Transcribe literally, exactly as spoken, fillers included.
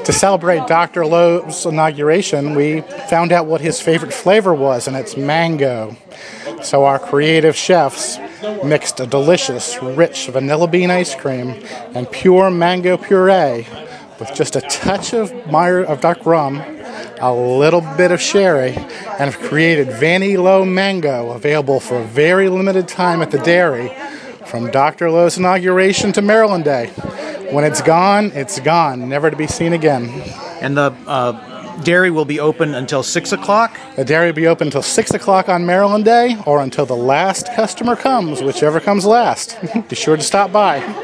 To celebrate Doctor Lowe's inauguration, we found out what his favorite flavor was, and it's mango. So our creative chefs mixed a delicious, rich vanilla bean ice cream and pure mango puree with just a touch of Meyer of dark rum, a little bit of sherry, and have created Vanny Lowe Mango, available for a very limited time at the dairy from Doctor Lowe's inauguration to Maryland Day. When it's gone, it's gone, never to be seen again. And the uh, dairy will be open until six o'clock? The dairy will be open until six o'clock on Maryland Day, or until the last customer comes, whichever comes last. Be sure to stop by.